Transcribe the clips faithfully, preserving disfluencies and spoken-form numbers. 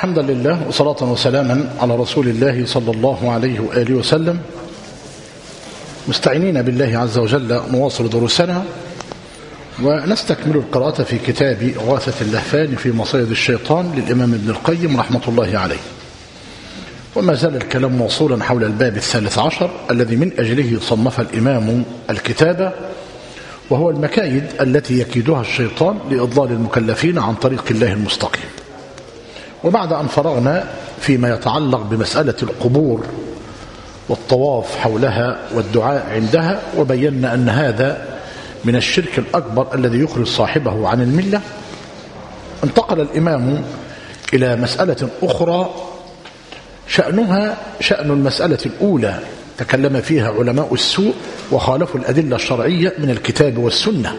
الحمد لله وصلاة وسلاما على رسول الله صلى الله عليه وآله وسلم. مستعينين بالله عز وجل نواصل دروسنا ونستكمل القراءة في كتاب غاثة اللهفان في مصايد الشيطان للإمام ابن القيم رحمة الله عليه. وما زال الكلام موصولا حول الباب الثالث عشر الذي من أجله صنف الإمام الكتاب، وهو المكايد التي يكيدها الشيطان لإضلال المكلفين عن طريق الله المستقيم. وبعد أن فرغنا فيما يتعلق بمسألة القبور والطواف حولها والدعاء عندها، وبينا أن هذا من الشرك الأكبر الذي يخرج صاحبه عن الملة، انتقل الإمام إلى مسألة أخرى شأنها شأن المسألة الأولى تكلم فيها علماء السوء وخالفوا الأدلة الشرعية من الكتاب والسنة.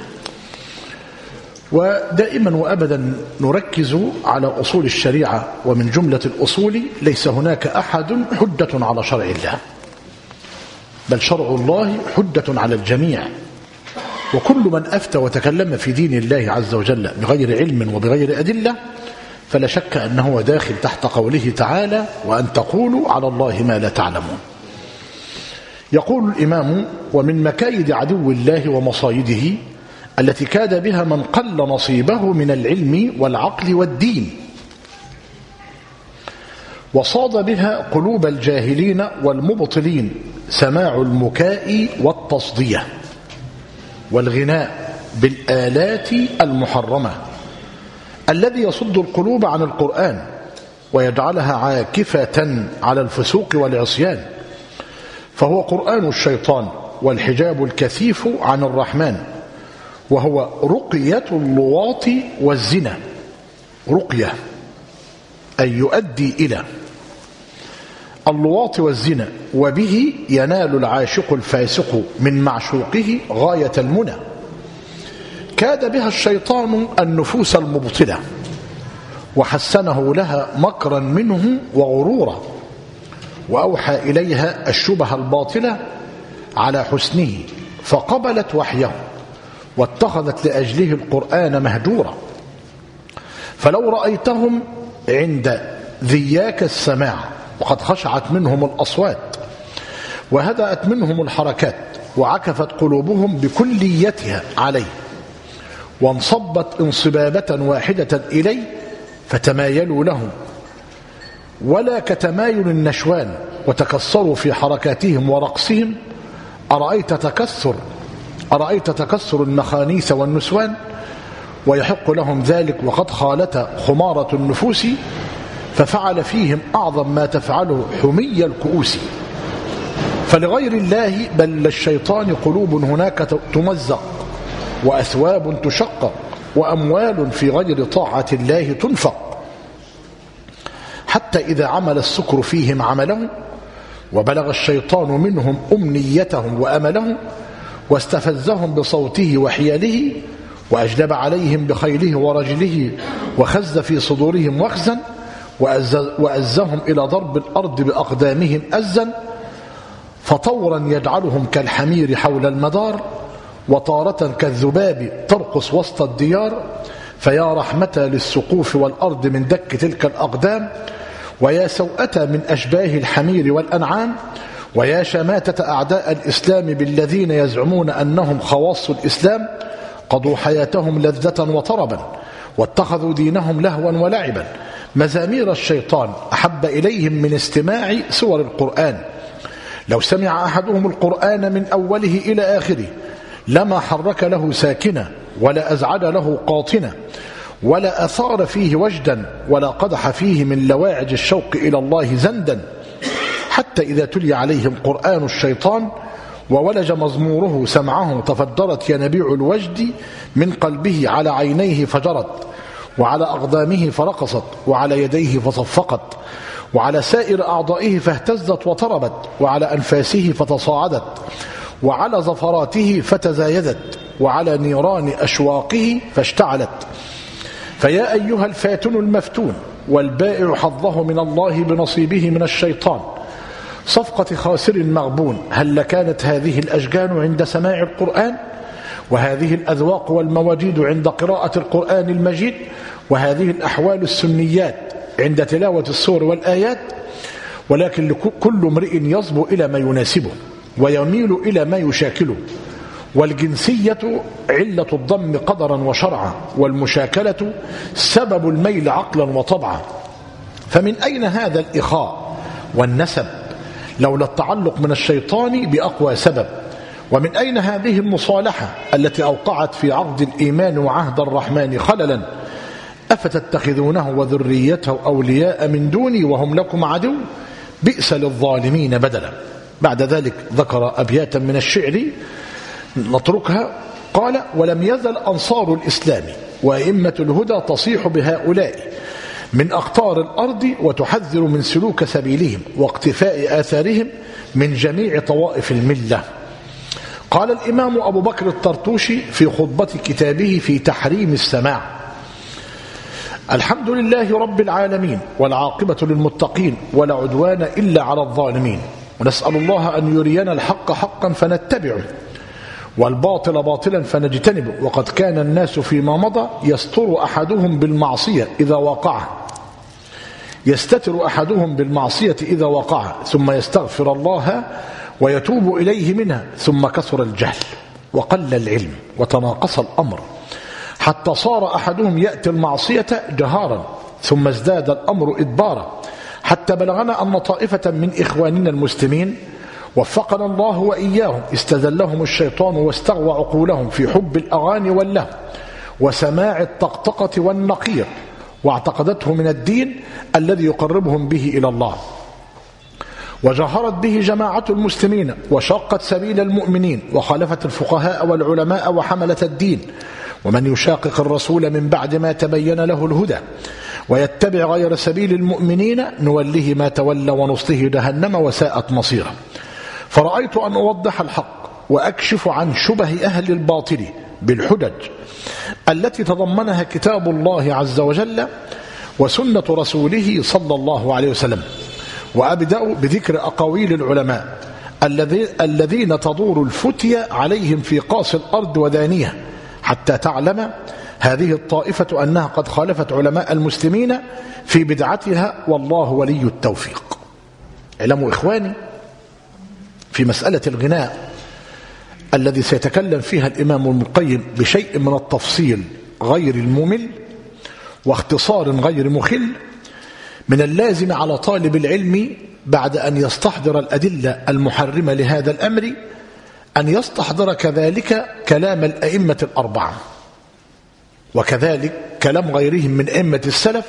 ودائما وأبدا نركز على أصول الشريعة، ومن جملة الأصول ليس هناك أحد حجة على شرع الله، بل شرع الله حجة على الجميع. وكل من أفتى وتكلم في دين الله عز وجل بغير علم وبغير أدلة فلا شك أنه داخل تحت قوله تعالى: وأن تقولوا على الله ما لا تعلمون. يقول الإمام: ومن مكايد عدو الله ومصايده التي كاد بها من قل نصيبه من العلم والعقل والدين، وصاد بها قلوب الجاهلين والمبطلين، سماع المكاء والتصدية والغناء بالآلات المحرمة الذي يصد القلوب عن القرآن ويجعلها عاكفة على الفسوق والعصيان، فهو قرآن الشيطان والحجاب الكثيف عن الرحمن، وهو رقية اللواط والزنا. رقية أي يؤدي إلى اللواط والزنا، وبه ينال العاشق الفاسق من معشوقه غاية المنى. كاد بها الشيطان النفوس المبطلة وحسنه لها مكرا منه وغرورا، وأوحى إليها الشبه الباطلة على حسنه فقبلت وحيه واتخذت لأجله القرآن مهجورا. فلو رأيتهم عند ذياك السماع وقد خشعت منهم الأصوات وهدأت منهم الحركات وعكفت قلوبهم بكليتها عليه وانصبت انصبابة واحدة إليه فتمايلوا له ولا كتمايل النشوان وتكسروا في حركاتهم ورقصهم. أرأيت تكسر أرأيت تكسر المخانيث والنسوان، ويحق لهم ذلك وقد خالت خمارة النفوس، ففعل فيهم أعظم ما تفعله حمي الكؤوس. فلغير الله بل للشيطان قلوب هناك تمزق، وأثواب تشقق، وأموال في غير طاعة الله تنفق، حتى إذا عمل السكر فيهم عمله وبلغ الشيطان منهم أمنيتهم وأملهم واستفزهم بصوته وحياله وأجلب عليهم بخيله ورجله وخز في صدورهم وخزا وأزهم إلى ضرب الأرض بأقدامهم أزا، فطورا يجعلهم كالحمير حول المدار، وطارة كالذباب ترقص وسط الديار. فيا رحمة للسقوف والأرض من دك تلك الأقدام، ويا سوءة من أشباه الحمير والأنعام، ويا شماتة أعداء الإسلام بالذين يزعمون أنهم خواص الإسلام، قضوا حياتهم لذة وطربا واتخذوا دينهم لهوا ولعبا. مزامير الشيطان أحب إليهم من استماع سور القرآن. لو سمع أحدهم القرآن من أوله إلى آخره لما حرك له ساكنة ولا أزعج له قاطنة ولا أثار فيه وجدا ولا قدح فيه من لواعج الشوق إلى الله زندا، حتى إذا تلي عليهم قرآن الشيطان وولج مزموره سمعه تفجرت ينابيع الوجد من قلبه على عينيه فجرت، وعلى أقدامه فرقصت، وعلى يديه فصفقت، وعلى سائر أعضائه فاهتزت وطربت، وعلى أنفاسه فتصاعدت، وعلى ظفراته فتزايدت، وعلى نيران أشواقه فاشتعلت. فيا أيها الفاتن المفتون والبائع حظه من الله بنصيبه من الشيطان، صفقة خاسر مغبون، هل كانت هذه الأشجان عند سماع القرآن؟ وهذه الأذواق والمواجيد عند قراءة القرآن المجيد؟ وهذه الأحوال السنيات عند تلاوة السور والآيات، ولكن كل امرئ يصبو إلى ما يناسبه ويميل إلى ما يشاكله. والجنسية علة الضم قدرا وشرعا، والمشاكلة سبب الميل عقلا وطبعا. فمن أين هذا الإخاء والنسب لولا التعلق من الشيطان بأقوى سبب؟ ومن أين هذه المصالحة التي أوقعت في عقد الإيمان وعهد الرحمن خللا؟ أفتتخذونه وذريته أولياء من دوني وهم لكم عدو بئس للظالمين بدلا. بعد ذلك ذكر أبياتا من الشعر نتركها. قال: ولم يزل أنصار الإسلام وأئمة الهدى تصيح بهؤلاء من أقطار الأرض وتحذر من سلوك سبيلهم واقتفاء آثارهم من جميع طوائف الملة. قال الإمام أبو بكر الطرطوشي في خطبة كتابه في تحريم السماع: الحمد لله رب العالمين والعاقبة للمتقين ولا عدوان إلا على الظالمين، ونسأل الله أن يرينا الحق حقا فنتبعه والباطل باطلا فنجتنبه. وقد كان الناس فيما مضى يستر أحدهم بالمعصية إذا وقع يستتر أحدهم بالمعصية إذا وقع ثم يستغفر الله ويتوب إليه منها، ثم كثر الجهل وقل العلم وتناقص الأمر حتى صار أحدهم يأتي المعصية جهارا ثم ازداد الأمر إدبارا، حتى بلغنا أن طائفة من إخواننا المسلمين وفقنا الله وإياهم استذلهم الشيطان واستغوى عقولهم في حب الأغاني واللهو وسماع الطقطقة والنقير، واعتقدته من الدين الذي يقربهم به إلى الله، وجهرت به جماعة المسلمين وشقت سبيل المؤمنين وخالفت الفقهاء والعلماء وحملة الدين. ومن يشاقق الرسول من بعد ما تبين له الهدى ويتبع غير سبيل المؤمنين نوله ما تولى ونصله جهنم وساءت مصيره. فرأيت أن أوضح الحق وأكشف عن شبه أهل الباطل بالحجج التي تضمنها كتاب الله عز وجل وسنة رسوله صلى الله عليه وسلم. وأبدأ بذكر أقاويل العلماء الذين تدور الفتية عليهم في قاص الأرض ودانيها، حتى تعلم هذه الطائفة أنها قد خالفت علماء المسلمين في بدعتها، والله ولي التوفيق. اعلموا إخواني في مسألة الغناء الذي سيتكلم فيها الإمام ابن القيم بشيء من التفصيل غير الممل واختصار غير مخل، من اللازم على طالب العلم بعد أن يستحضر الأدلة المحرمة لهذا الأمر أن يستحضر كذلك كلام الأئمة الأربعة، وكذلك كلام غيرهم من أئمة السلف،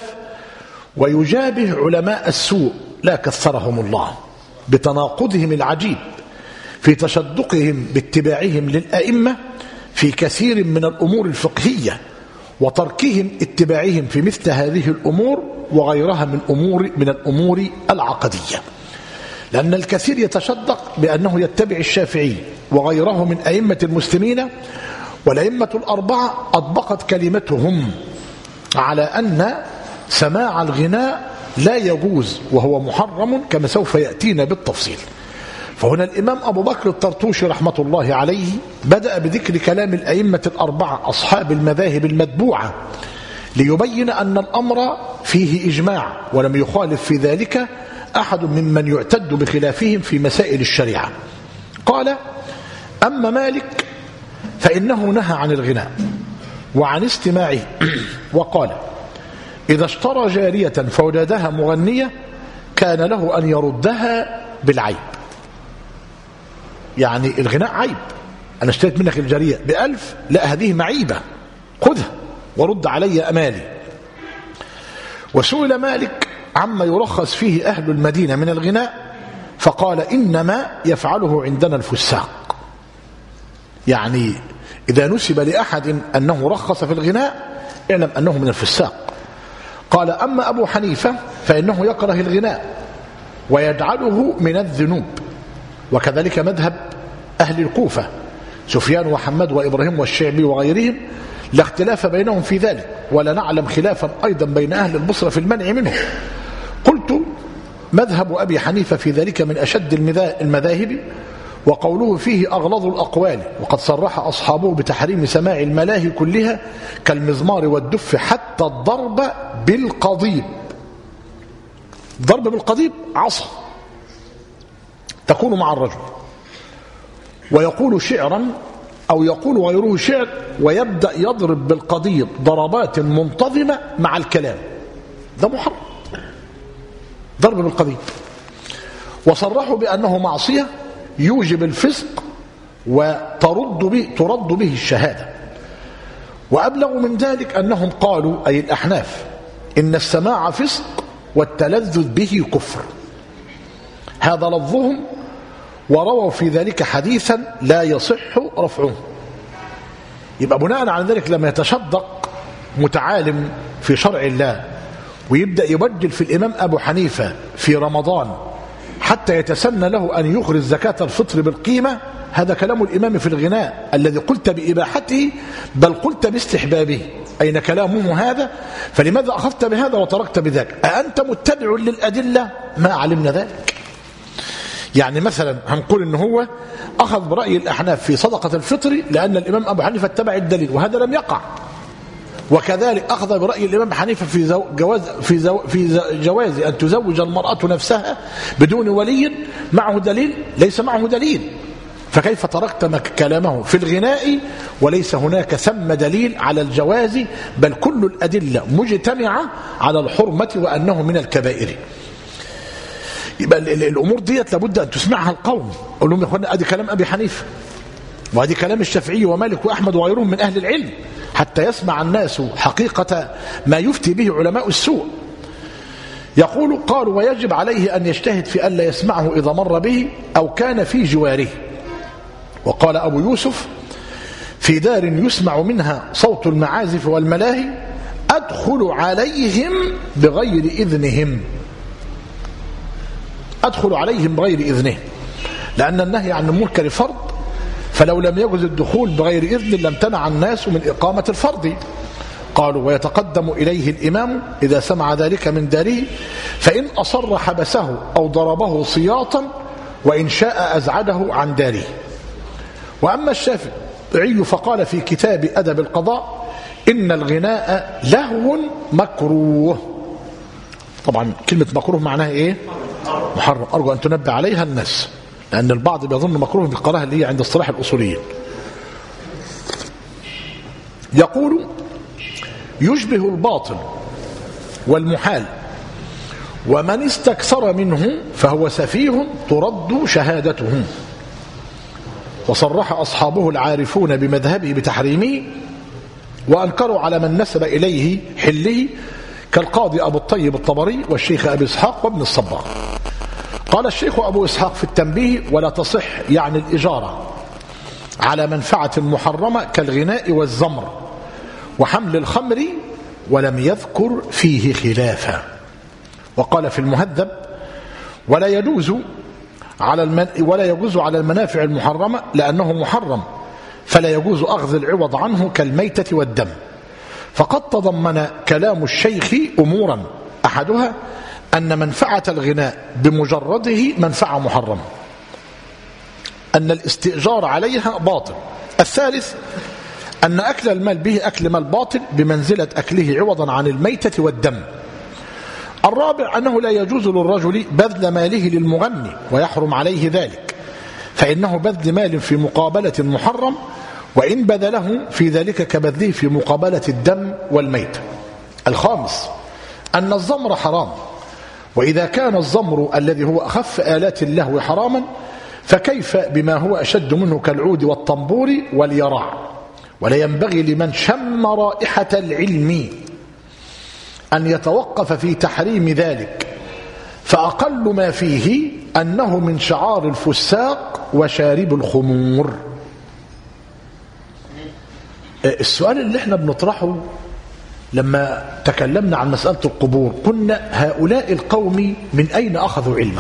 ويجابه علماء السوء لا كثرهم الله بتناقضهم العجيب في تشدقهم باتباعهم للأئمة في كثير من الأمور الفقهية، وتركهم اتباعهم في مثل هذه الأمور وغيرها من أمور من الأمور العقدية. لأن الكثير يتشدق بأنه يتبع الشافعي وغيره من أئمة المسلمين، والأئمة الأربعة أطبقت كلمتهم على أن سماع الغناء لا يجوز وهو محرم كما سوف يأتينا بالتفصيل. فهنا الإمام أبو بكر الطرطوشي رحمة الله عليه بدأ بذكر كلام الأئمة الأربعة أصحاب المذاهب المتبوعة ليبين أن الأمر فيه إجماع ولم يخالف في ذلك أحد ممن يعتد بخلافهم في مسائل الشريعة. قال: أما مالك فإنه نهى عن الغناء وعن استماعه، وقال: إذا اشترى جارية فوجدها مغنية كان له أن يردها بالعيب. يعني الغناء عيب، أنا اشتريت منك الجارية بألف، لا هذه معيبة، خذها ورد علي أمالي. وسئل مالك عما يرخص فيه أهل المدينة من الغناء فقال: إنما يفعله عندنا الفساق. يعني إذا نسب لأحد أنه رخص في الغناء اعلم أنه من الفساق. قال: أما أبو حنيفة فإنه يكره الغناء ويجعله من الذنوب، وكذلك مذهب أهل الكوفة سفيان وحماد وإبراهيم والشعبي وغيرهم، لا اختلاف بينهم في ذلك، ولا نعلم خلافا أيضا بين أهل البصرة في المنع منه. قلت: مذهب أبي حنيفة في ذلك من أشد المذاهب، وقوله فيه أغلظ الأقوال، وقد صرح أصحابه بتحريم سماع الملاهي كلها كالمزمار والدف حتى الضرب بالقضيب. ضرب بالقضيب عصا تكون مع الرجل، ويقول شعرا أو يقول غيره شعر، ويبدأ يضرب بالقضيب ضربات منتظمة مع الكلام، ده محرم ضرب بالقضيب. وصرحوا بأنه معصية يوجب الفسق وترد به ترد به الشهادة. وأبلغ من ذلك أنهم قالوا أي الأحناف إن السماع فسق والتلذذ به كفر، هذا لفظهم، ورووا في ذلك حديثا لا يصح رفعه. يبقى بناء على ذلك لما يتشدق متعالم في شرع الله ويبدأ يبجل في الإمام أبو حنيفة في رمضان حتى يتسنى له أن يخرج زكاة الفطر بالقيمة، هذا كلام الإمام في الغناء الذي قلت بإباحته بل قلت باستحبابه. أين كلامه هذا؟ فلماذا أخذت بهذا وتركت بذاك؟ أأنت متبع للأدلة؟ ما علمنا ذلك. يعني مثلا هنقول إن هو أخذ برأي الأحناف في صدقة الفطر لأن الإمام أبو حنيفة اتبع الدليل، وهذا لم يقع. وكذلك أخذ برأي الإمام حنيفة في جواز في زو في جواز أن تزوج المرأة نفسها بدون ولي معه دليل، ليس معه دليل، فكيف تركت كلامه في الغناء وليس هناك ثم دليل على الجواز، بل كل الأدلة مجتمعة على الحرمة وأنه من الكبائر. يبقى الأمور ديت لابد أن تسمعها القوم. أقول لهم يا أخوانا أدي كلام أبي حنيفة وهذه كلام الشافعي ومالك وأحمد وغيرهم من أهل العلم، حتى يسمع الناس حقيقة ما يفتي به علماء السوء. يقول قالوا ويجب عليه أن يجتهد في ألا يسمعه إذا مر به أو كان في جواره. وقال أبو يوسف في دار يسمع منها صوت المعازف والملاهي أدخل عليهم بغير إذنهم، أدخل عليهم بغير إذنهم، لأن النهي عن المنكر فرض، فلو لم يجوز الدخول بغير إذن لم تنع الناس من إقامة الفرض. قالوا ويتقدم إليه الإمام إذا سمع ذلك من داره، فإن أصر حبسه أو ضربه سياطا، وإن شاء أزعده عن داره. وأما الشافعي فقال في كتاب أدب القضاء إن الغناء لهو مكروه. طبعا كلمة مكروه معناها إيه؟ محرم. أرجو أن تنبه عليها الناس، لأن البعض بيظن مكروه بالقراءة اللي هي عند اصطلاح الأصوليين. يقول يشبه الباطل والمحال، ومن استكثر منه فهو سفيه ترد شهادته. وصرح أصحابه العارفون بمذهبه بتحريمه، وأنكروا على من نسب إليه حله كالقاضي أبو الطيب الطبري والشيخ أبي إسحاق وابن الصباغ. قال الشيخ أبو إسحاق في التنبيه ولا تصح يعني الإجارة على منفعة محرمة كالغناء والزمر وحمل الخمر، ولم يذكر فيه خلافا. وقال في المهذب ولا يجوز على المن... ولا يجوز على المنافع المحرمة لأنه محرم، فلا يجوز أخذ العوض عنه كالميتة والدم. فقد تضمن كلام الشيخ أمورا، أحدها أن منفعة الغناء بمجرده منفعة محرمة، أن الاستئجار عليها باطل. الثالث أن أكل المال به أكل مال باطل بمنزلة أكله عوضا عن الميتة والدم. الرابع أنه لا يجوز للرجل بذل ماله للمغني ويحرم عليه ذلك، فإنه بذل مال في مقابلة محرم، وإن بذله في ذلك كبذله في مقابلة الدم والميت. الخامس أن الزمر حرام، وإذا كان الزمر الذي هو أخف آلات اللهو حراما، فكيف بما هو أشد منه كالعود والطنبور واليراع. ولا ينبغي لمن شم رائحة العلم أن يتوقف في تحريم ذلك، فأقل ما فيه أنه من شعار الفساق وشارب الخمور. السؤال اللي احنا بنطرحه لما تكلمنا عن مسألة القبور، قلنا هؤلاء القوم من أين أخذوا علمه؟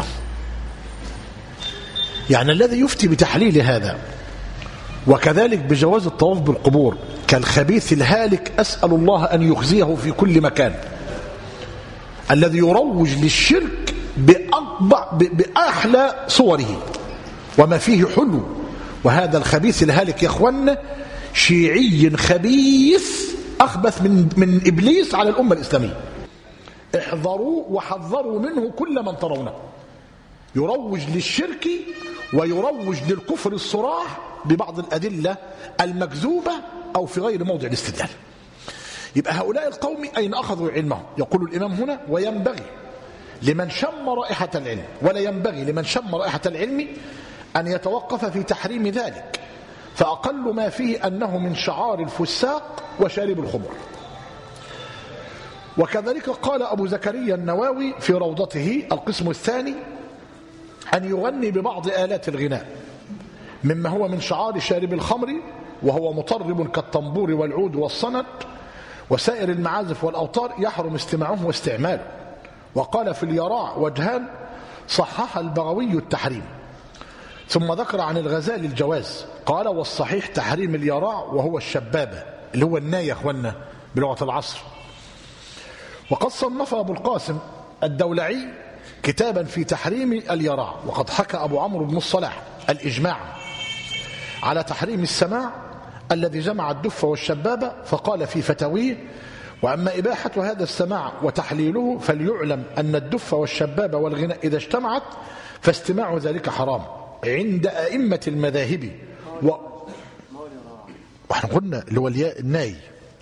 يعني الذي يفتي بتحليل هذا وكذلك بجواز الطواف بالقبور كالخبيث الهالك، أسأل الله أن يخزيه في كل مكان، الذي يروج للشرك بأطبع بأحلى صوره وما فيه حلو. وهذا الخبيث الهالك يا أخوانا شيعي خبيث أخبث من, من إبليس على الأمة الإسلامية. احذروا وحذروا منه كل من ترونه. يروج للشرك ويروج للكفر الصراح ببعض الأدلة المكذوبة أو في غير موضع الاستدلال. يبقى هؤلاء القوم أين أخذوا علمهم؟ يقول الإمام هنا: وينبغي لمن شم رائحة العلم، ولا ينبغي لمن شم رائحة العلم أن يتوقف في تحريم ذلك، فأقل ما فيه أنه من شعار الفساق وشارب الخمر. وكذلك قال أبو زكريا النووي في روضته القسم الثاني: أن يغني ببعض آلات الغناء مما هو من شعار شارب الخمر، وهو مطرب كالطنبور والعود والصند وسائر المعازف والأوتار، يحرم استماعه واستعماله. وقال في اليراع وجهان صحح البغوي التحريم. ثم ذكر عن الغزالي الجواز، قال: والصحيح تحريم اليراع وهو الشبابة اللي هو الناي يا أخوانا بلغة العصر. وقد صنف أبو القاسم الدولعي كتابا في تحريم اليراع. وقد حكى أبو عمرو بن الصلاح الإجماع على تحريم السماع الذي جمع الدف والشبابة، فقال في فتاويه: وأما إباحة هذا السماع وتحليله فليعلم أن الدف والشبابة والغناء إذا اجتمعت فاستماع ذلك حرام عند أئمة المذاهب. و... وإحنا قلنا اللي هو الناي،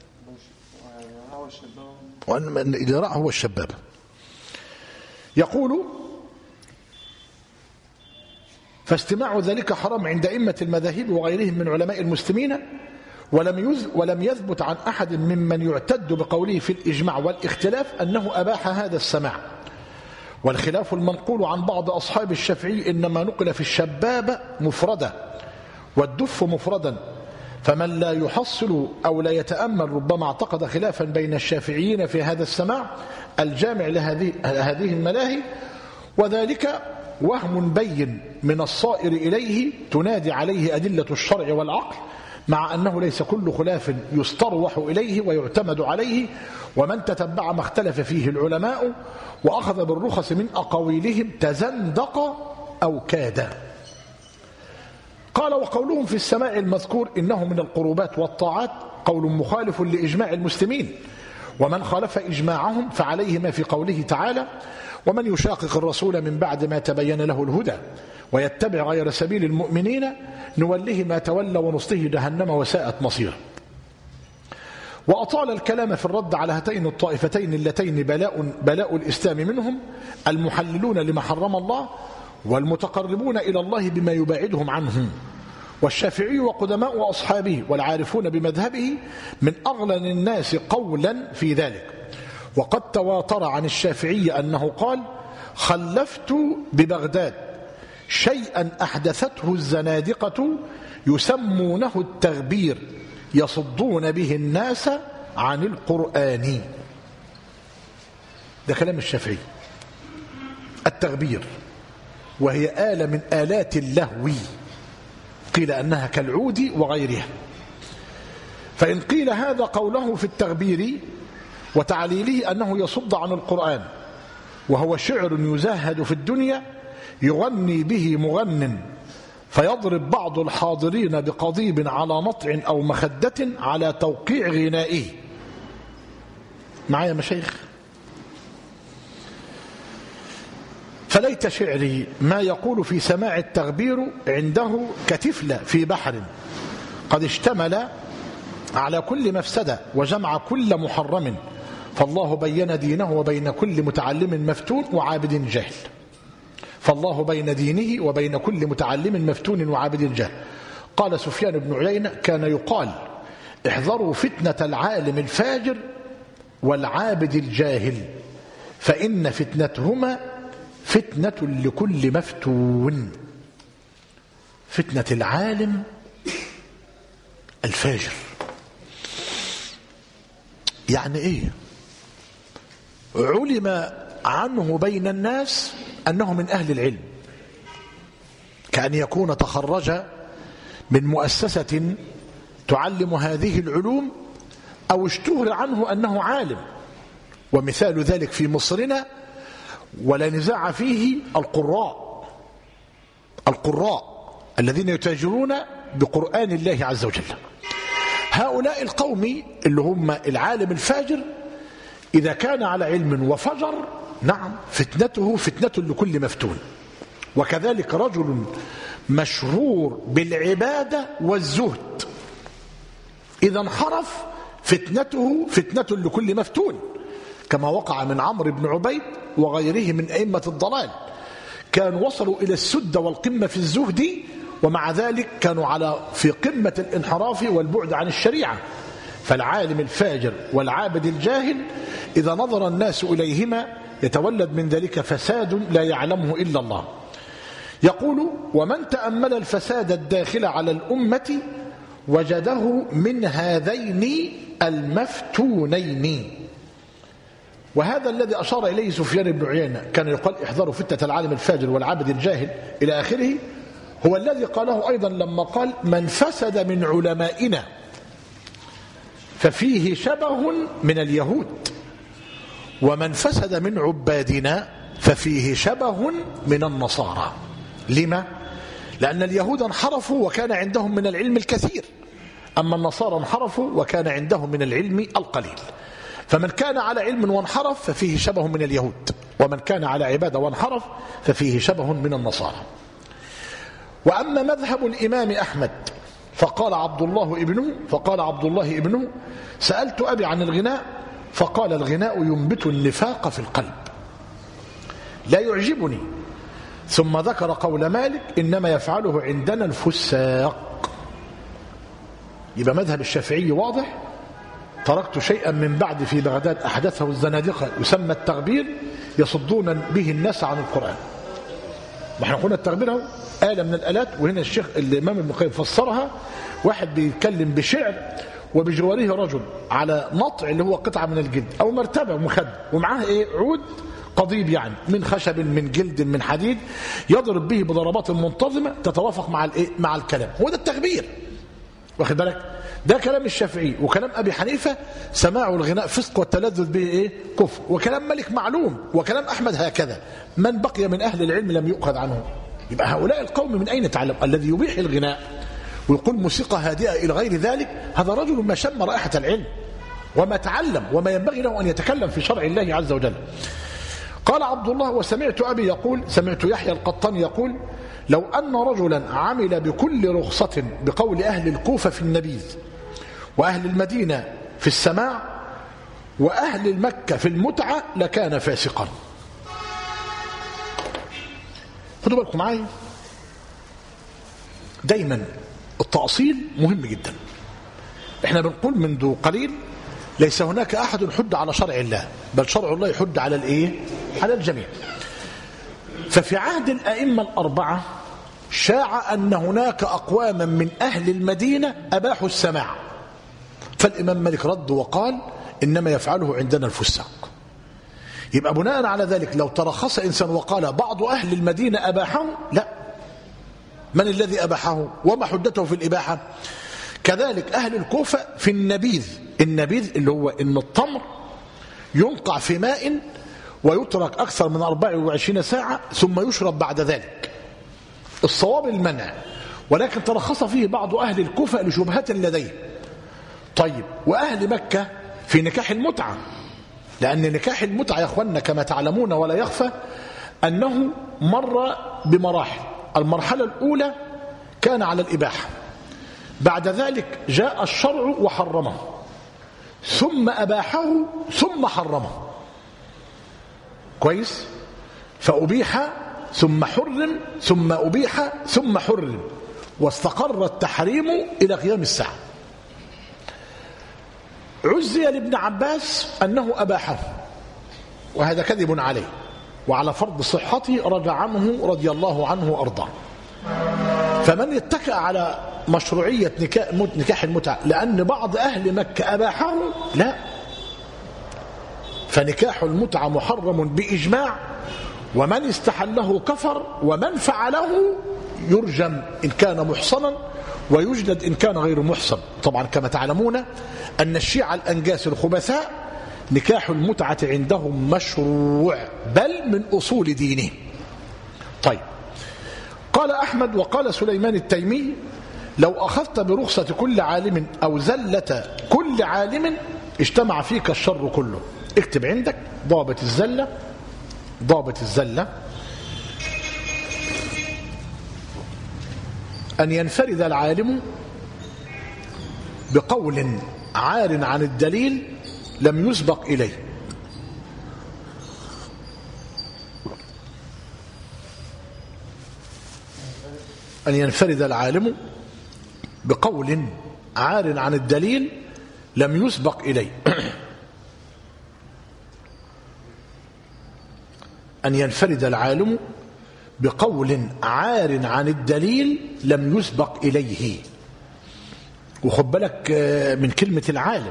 وأن اليراع هو الشبابة. يقول: فاستماع ذلك حرام عند أئمة المذاهب وغيرهم من علماء المسلمين، ولم ولم يثبت عن أحد ممن يعتد بقوله في الإجماع والاختلاف أنه أباح هذا السماع. والخلاف المنقول عن بعض أصحاب الشافعي إنما نقل في الشبابة مفردة والدف مفردا، فمن لا يحصل أو لا يتأمل ربما اعتقد خلافا بين الشافعيين في هذا السماع الجامع لهذه هذه الملاهي، وذلك وهم بين من الصائر إليه تنادي عليه أدلة الشرع والعقل، مع أنه ليس كل خلاف يستروح إليه ويعتمد عليه. ومن تتبع ما اختلف فيه العلماء وأخذ بالرخص من أقاويلهم تزندق أو كاد. قال: وقولهم في السماع المذكور إنه من القربات والطاعات قول مخالف لإجماع المسلمين، ومن خالف إجماعهم فعليه ما في قوله تعالى: ومن يشاقق الرسول من بعد ما تبين له الهدى ويتبع غير سبيل المؤمنين نوله ما تولى ونصله جهنم وساءت مصيره. وأطال الكلام في الرد على هاتين الطائفتين اللتين بلاء, بلاء الإسلام منهم المحللون لما حرم الله والمتقربون إلى الله بما يباعدهم عنه. والشافعي وقدماء أصحابه والعارفون بمذهبه من أغلن الناس قولا في ذلك. وقد تواتر عن الشافعي أنه قال: خلفت ببغداد شيئا أحدثته الزنادقة يسمونه التغبير يصدون به الناس عن القرآن. ده كلام الشافعي. التغبير وهي آلة من آلات اللهو، قيل أنها كالعود وغيرها. فإن قيل هذا قوله في التغبير وتعليله أنه يصد عن القرآن، وهو شعر يزهد في الدنيا يغني به مغن فيضرب بعض الحاضرين بقضيب على نطع أو مخدة على توقيع غنائه. معايا مشايخ؟ فليت شعري ما يقول في سماع التغبير عنده كتفلة في بحر قد اشتمل على كل مفسدة وجمع كل محرم، فالله بين دينه وبين كل متعلم مفتون وعابد جاهل. فالله بين دينه وبين كل متعلم مفتون وعابد جاهل. قال سفيان بن عيينة: كان يقال: احذروا فتنة العالم الفاجر والعابد الجاهل، فإن فتنتهما فتنة لكل مفتون. فتنة العالم الفاجر يعني ايه؟ علم عنه بين الناس أنه من أهل العلم، كأن يكون تخرج من مؤسسة تعلم هذه العلوم، أو اشتهر عنه أنه عالم. ومثال ذلك في مصرنا ولا نزاع فيه القراء القراء الذين يتاجرون بقرآن الله عز وجل. هؤلاء القوم اللي هم العالم الفاجر إذا كان على علم وفجر نعم فتنته فتنة لكل مفتون. وكذلك رجل مشهور بالعبادة والزهد إذا انحرف فتنته فتنة لكل مفتون، كما وقع من عمرو بن عبيد وغيره من أئمة الضلال، كانوا وصلوا إلى السد والقمة في الزهد، ومع ذلك كانوا على في قمة الانحراف والبعد عن الشريعة. فالعالم الفاجر والعابد الجاهل إذا نظر الناس إليهما يتولد من ذلك فساد لا يعلمه إلا الله. يقول: ومن تأمل الفساد الداخل على الأمة وجده من هذين المفتونين. وهذا الذي أشار إليه سفيان بن عيينة كان يقال: احذروا فتنة العالم الفاجر والعابد الجاهل إلى آخره، هو الذي قاله أيضا لما قال: من فسد من علمائنا ففيه شبه من اليهود، ومن فسد من عبادنا ففيه شبه من النصارى. لما؟ لأن اليهود انحرفوا وكان عندهم من العلم الكثير، أما النصارى انحرفوا وكان عندهم من العلم القليل. فمن كان على علم وانحرف ففيه شبه من اليهود، ومن كان على عبادة وانحرف ففيه شبه من النصارى. وأما مذهب الإمام أحمد فقال عبد الله ابنه فقال عبد الله ابنه سألت أبي عن الغناء فقال: الغناء ينبت النفاق في القلب لا يعجبني. ثم ذكر قول مالك: إنما يفعله عندنا الفساق. يبقى مذهب الشافعي واضح: تركت شيئا من بعد في بغداد أحدثه الزنادقة يسمى التغبير يصدون به الناس عن القرآن. واحنا قلنا التغبير هو آلة من الآلات، وهنا الشيخ الإمام ابن القيم فسرها: واحد بيتكلم بشعر وبجواره رجل على نطع اللي هو قطعة من الجلد أو مرتبة مخد، ومعاه إيه؟ عود قضيب يعني من خشب من جلد من حديد، يضرب به بضربات منتظمة تتوافق مع الإيه؟ مع الكلام. هو ده التغبير، واخد بالك؟ ده كلام الشافعي. وكلام أبي حنيفة: سماع الغناء فسق والتلذذ به إيه؟ كفر. وكلام مالك معلوم، وكلام أحمد هكذا. من بقي من أهل العلم لم يؤخذ عنه. يبقى هؤلاء القوم من أين تعلم؟ الذي يبيح الغناء ويقول موسيقى هادئة إلى غير ذلك، هذا رجل ما شم رائحة العلم وما تعلم وما ينبغي له أن يتكلم في شرع الله عز وجل. قال عبد الله: وسمعت أبي يقول سمعت يحيى القطان يقول: لو أن رجلا عمل بكل رخصة بقول أهل الكوفة في النبيذ، وأهل المدينة في السماع، وأهل المكة في المتعة، لكان فاسقا. خدوا بالكم معايا، دايما التأصيل مهم جدا. احنا بنقول منذ قليل: ليس هناك أحد يحد على شرع الله، بل شرع الله يحد على الإيه؟ على الجميع. ففي عهد الأئمة الأربعة شاع أن هناك أقواما من أهل المدينة أباحوا السماع، فالإمام مالك رد وقال: إنما يفعله عندنا الفساق. يبقى بناء على ذلك لو ترخص إنسان وقال بعض أهل المدينة أباحه، لا، من الذي أباحه وما حدته في الإباحة؟ كذلك أهل الكوفة في النبيذ. النبيذ اللي هو إن التمر ينقع في ماء ويترك أكثر من أربع وعشرين ساعة ثم يشرب بعد ذلك. الصواب المنع، ولكن ترخص فيه بعض أهل الكوفة لشبهة لديه. طيب، وأهل مكة في نكاح المتعة، لأن نكاح المتعة يا أخوانا كما تعلمون ولا يخفى أنه مر بمراحل. المرحلة الأولى كان على الإباحة، بعد ذلك جاء الشرع وحرمه، ثم أباحه ثم حرمه. كويس؟ فأبيح ثم حرم ثم أبيح ثم حرم، واستقر التحريم إلى قيام الساعة. عزي لابن عباس أنه أباحه، وهذا كذب عليه، وعلى فرض صحته رجع عنه رضي الله عنه وأرضاه. فمن اتكأ على مشروعية نكاح المتعة لأن بعض أهل مكة أباحه، لا، فنكاح المتعة محرم بإجماع، ومن استحله كفر، ومن فعله يرجم إن كان محصنا ويجلد إن كان غير محصن. طبعا كما تعلمون أن الشيعة الأنجاس الخبثاء نكاح المتعة عندهم مشروع، بل من أصول دينه. طيب، قال أحمد وقال سليمان التيمي: لو أخذت برخصة كل عالم أو زلة كل عالم اجتمع فيك الشر كله. اكتب عندك ضابط الزلة. ضابط الزلة أن ينفرد العالم بقول عار عن الدليل لم يسبق إليه. أن ينفرد العالم بقول عار عن الدليل لم يسبق إليه. أن ينفرد العالم بقول عار عن الدليل لم يسبق إليه. وخد بالك من كلمة العالم.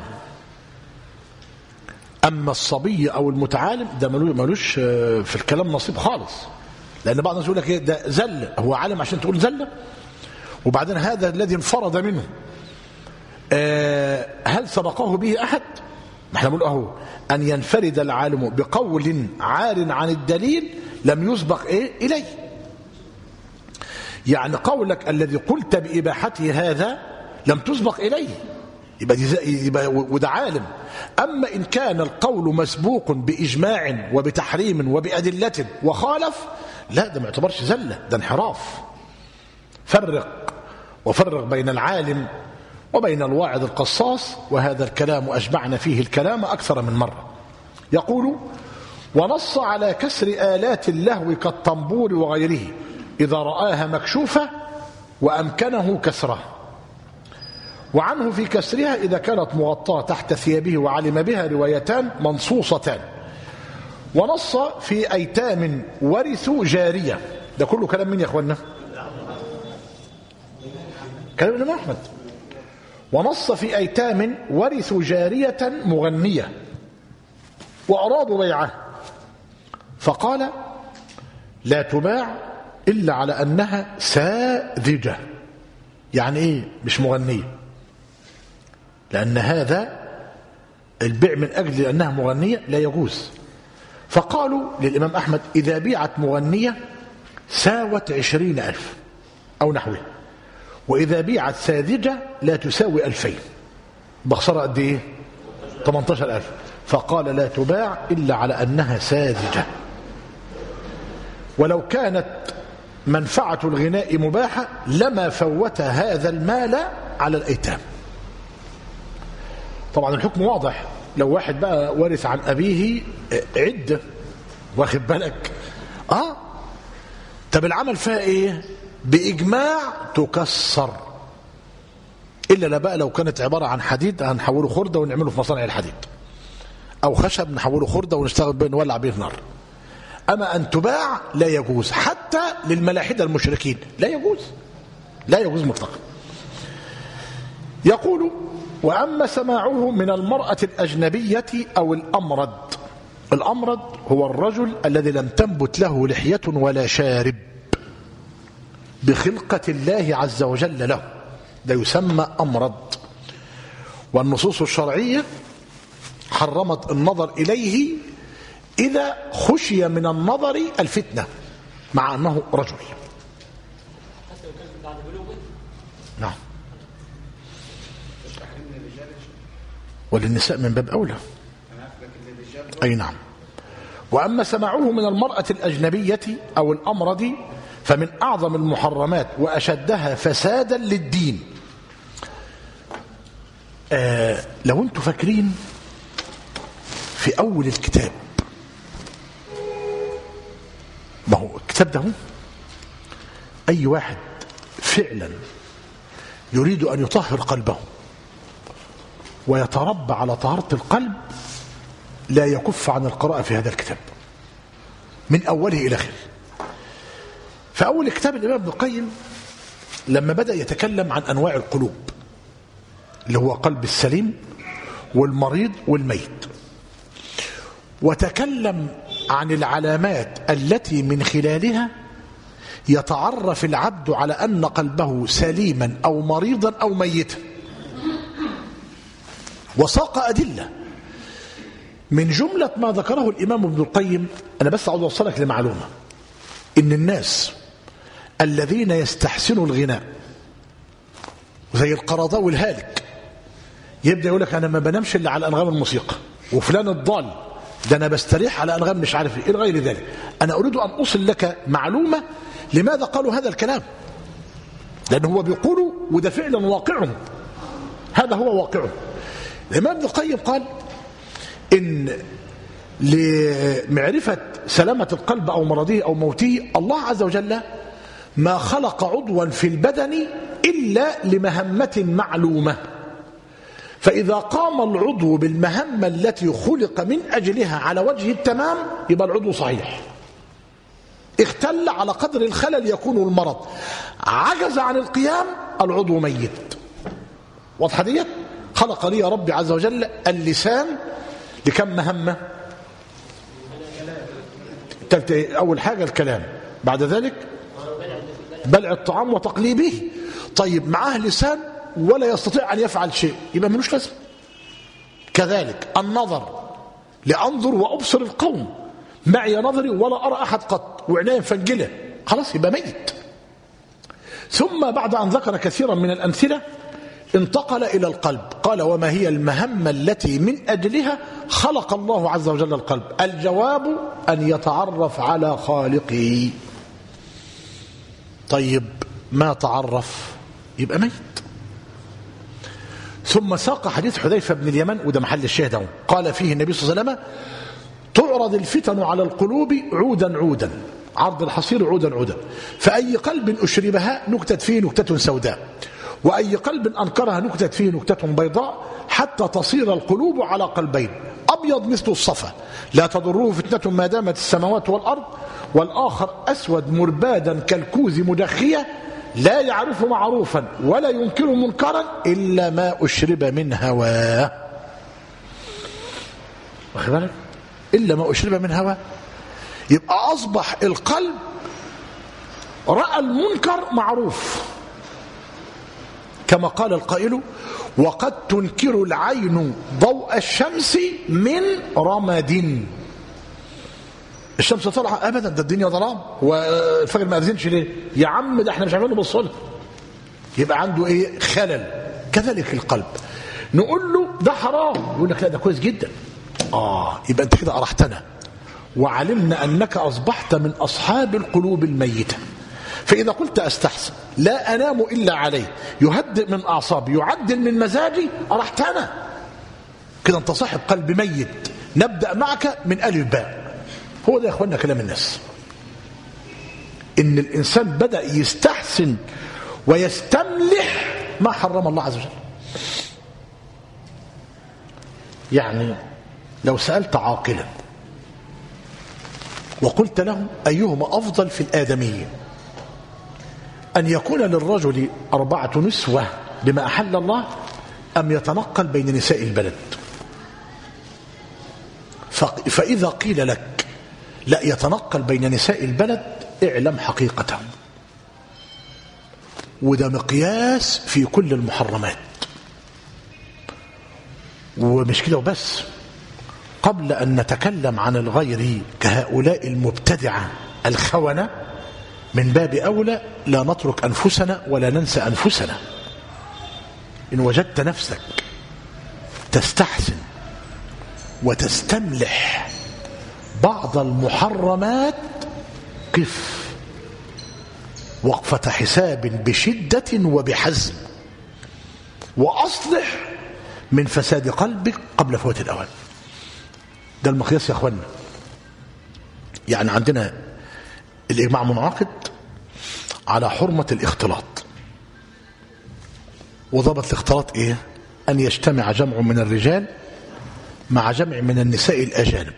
أما الصبي أو المتعالم ده ملوش في الكلام نصيب خالص، لأن بعض الناس يقول لك ده زل، هو عالم عشان تقول زلة؟ وبعدين هذا الذي انفرد منه هل سبقه به أحد؟ ما احنا بنقول أهو أن ينفرد العالم بقول عار عن الدليل لم يسبق إيه إليه. يعني قولك الذي قلت بإباحته هذا لم تسبق إليه، يبقى, يبقى وده عالم. أما إن كان القول مسبوق بإجماع وبتحريم وبأدلة وخالف، لا ده ما يعتبرش زلة، ده انحراف. فرق وفرق بين العالم وبين الواعظ القصاص، وهذا الكلام أجمعنا فيه الكلام أكثر من مرة. يقول: ونص على كسر آلات اللهو كالطنبور وغيره إذا رآها مكشوفة وأمكنه كسرها، وعنه في كسرها إذا كانت مغطاة تحت ثيابه وعلم بها روايتان منصوصتان. ونص في أيتام ورثوا جارية. ده كله كلام مين يا أخوانا؟ كلام الإمام أحمد. ونص في أيتام ورثوا جارية مغنية وأرادوا بيعها، فقال: لا تباع إلا على أنها ساذجة. يعني إيه مش مغنية؟ لأن هذا البيع من أجل أنها مغنية لا يجوز. فقالوا للإمام أحمد: إذا بيعت مغنية ساوت عشرين ألف أو نحوه، وإذا بيعت ساذجة لا تساوي ألفين، بخسارة قد إيه؟ ثمانية عشر ألف. فقال: لا تباع إلا على أنها ساذجة. ولو كانت منفعة الغناء مباحة لما فوت هذا المال على الأيتام. طبعا الحكم واضح. لو واحد بقى ورث عن أبيه عدة، واخد بالك؟ آه طب العمل فيها إيه؟ بإجماع تكسر، إلا لا بقى لو كانت عبارة عن حديد هنحوله خردة ونعمله في مصانع الحديد، أو خشب نحوله خردة ونشتغل به نولع به النار. أما أن تباع لا يجوز، حتى للملاحدة المشركين لا يجوز، لا يجوز مطلقا. يقول: وأما سماعه من المرأة الأجنبية أو الأمرد. الأمرد هو الرجل الذي لم تنبت له لحية ولا شارب بخلقة الله عز وجل له، ده يسمى أمرد. والنصوص الشرعية حرمت النظر إليه إذا خشي من النظر الفتنة، مع أنه رجل. نعم. وللنساء من باب أولى. أي نعم. وأما سماعه من المرأة الأجنبية أو الأمرد فمن أعظم المحرمات وأشدها فسادا للدين. آه لو أنتم فاكرين في أول الكتاب، ما هو الكتاب ده هو أي واحد فعلا يريد أن يطهر قلبه ويتربى على طهارة القلب لا يكف عن القراءة في هذا الكتاب من أوله إلى آخره. فأول كتاب الإمام ابن القيم لما بدأ يتكلم عن أنواع القلوب، اللي هو قلب السليم والمريض والميت، وتكلم عن العلامات التي من خلالها يتعرف العبد على أن قلبه سليما أو مريضا أو ميتا، وساق أدلة. من جملة ما ذكره الإمام ابن القيم، أنا بس أعود أوصلك لمعلومة، إن الناس الذين يستحسنوا الغناء زي القرضاوي الهالك يبدأ يقول لك أنا ما بنامش إلا على أنغام الموسيقى، وفلان الضال ده أنا بستريح على أنغام مش عارف إيه إلى غير ذلك. أنا أريد أن أوصل لك معلومة لماذا قالوا هذا الكلام، لأنه هو بيقولوا وده فعلا واقعهم، هذا هو واقعه. الإمام ابن القيم قال إن لمعرفة سلامة القلب أو مرضه أو موته الله عز وجل ما خلق عضوا في البدن إلا لمهمة معلومة، فإذا قام العضو بالمهمة التي خلق من أجلها على وجه التمام يبقى العضو صحيح. اختل على قدر الخلل يكون المرض، عجز عن القيام العضو ميت. واضحة ديت؟ خلق لي ربي عز وجل اللسان لكم مهمة؟ أول حاجة الكلام، بعد ذلك بلع الطعام وتقليبه. طيب معاه لسان ولا يستطيع أن يفعل شيء يبقى ملوش لازمة. كذلك النظر، لأنظر وأبصر القوم، معي نظري ولا أرى أحد قط وعناية فنجلة، خلاص يبقى ميت. ثم بعد أن ذكر كثيرا من الأمثلة انتقل إلى القلب، قال وما هي المهمة التي من أجلها خلق الله عز وجل القلب؟ الجواب أن يتعرف على خالقه. طيب ما تعرف يبقى ميت. ثم ساق حديث حذيفة بن اليمن وده محل الشاهد، قال فيه النبي صلى الله عليه وسلم تعرض الفتن على القلوب عودا عودا، عرض الحصير عودا عودا، فأي قلب أشربها نكتت فيه نكتة سوداء، وأي قلب أنكرها نكتت فيه نكتة بيضاء، حتى تصير القلوب على قلبين، أبيض مثل الصفا لا تضره فتنة ما دامت السماوات والأرض، والآخر أسود مربادا كالكوز مدخية لا يعرف معروفا ولا ينكر منكرا إلا ما أشرب من هواه. واخد بالك؟ إلا ما أشرب من هواه. يبقى أصبح القلب رأى المنكر معروف، كما قال القائل وقد تنكر العين ضوء الشمس من رمد. الشمس طالعه ابدا، ده الدنيا ظلام، والفجر ما اذنش ليه؟ يا عم ده احنا مش عارفين نبص لها. يبقى عنده ايه؟ خلل. كذلك القلب نقول له ده حرام يقول لك لا ده كويس جدا. اه يبقى انت كده ارحتنا وعلمنا انك اصبحت من اصحاب القلوب الميته. فاذا قلت استحسن لا انام الا عليه، يهدئ من اعصابي، يعدل من مزاجي، ارحتنا كده انت صاحب قلب ميت. نبدا معك من الف باء. هو ده يا اخوانا كلام الناس، ان الانسان بدا يستحسن ويستملح ما حرم الله عز وجل. يعني لو سالت عاقلا وقلت له ايهما افضل في الادميين، ان يكون للرجل اربعه نسوه بما احل الله، ام يتنقل بين نساء البلد؟ فاذا قيل لك لا يتنقل بين نساء البلد، اعلم حقيقته، وده مقياس في كل المحرمات. ومش كده وبس، قبل أن نتكلم عن الغير كهؤلاء المبتدعة الخونة، من باب أولى لا نترك أنفسنا ولا ننسى أنفسنا. إن وجدت نفسك تستحسن وتستملح بعض المحرمات، قف وقفة حساب بشدة وبحزم، وأصلح من فساد قلبك قبل فوات الأوان. ده المقياس يا أخوانا. يعني عندنا الإجماع منعقد على حرمة الاختلاط، وضبط الاختلاط إيه؟ أن يجتمع جمع من الرجال مع جمع من النساء الأجانب،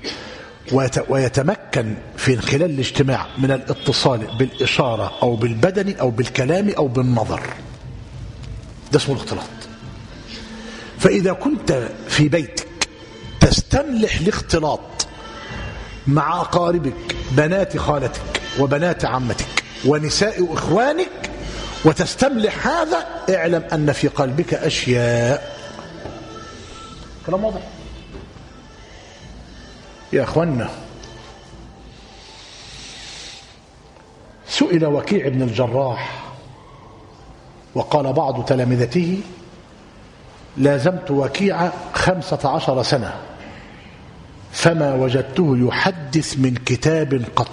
ويتمكن في خلال الاجتماع من الاتصال بالإشارة أو بالبدن أو بالكلام أو بالنظر. ده اسمه الاختلاط. فإذا كنت في بيتك تستملح الاختلاط مع أقاربك، بنات خالتك وبنات عمتك ونساء إخوانك، وتستملح هذا، اعلم أن في قلبك أشياء. كلام واضح يا أخوانا. سئل وكيع بن الجراح وقال بعض تلامذته لازمت وكيع خمسة عشر سنة فما وجدته يحدث من كتاب قط،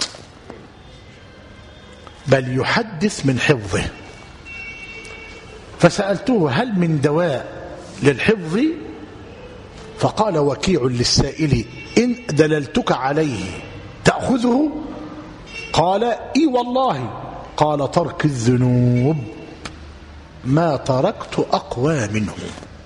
بل يحدث من حفظه. فسألته هل من دواء للحفظ؟ فقال وكيع للسائل إن دللتك عليه تأخذه؟ قال إي والله. قال ترك الذنوب ما تركت أقوى منه.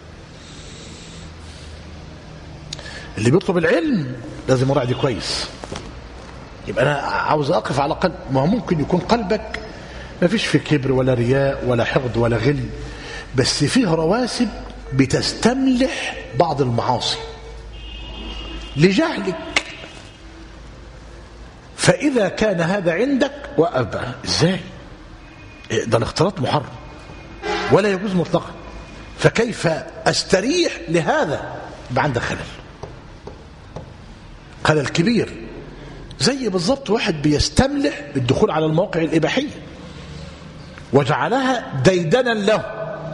اللي بيطلب العلم لازم يراعي كويس. يبقى أنا عاوز أقف على قلب، ما هو ممكن يكون قلبك ما فيش في كبر ولا رياء ولا حقد ولا غل، بس فيه رواسب بتستملح بعض المعاصي لجهلك. فإذا كان هذا عندك وقف بقى. إزاي؟ ده الاختلاط محرم ولا يجوز مطلقا، فكيف أستريح لهذا؟ يبقى عندك خلل، خلل كبير. زي بالضبط واحد بيستملح بالدخول على المواقع الإباحية وجعلها ديدنا له،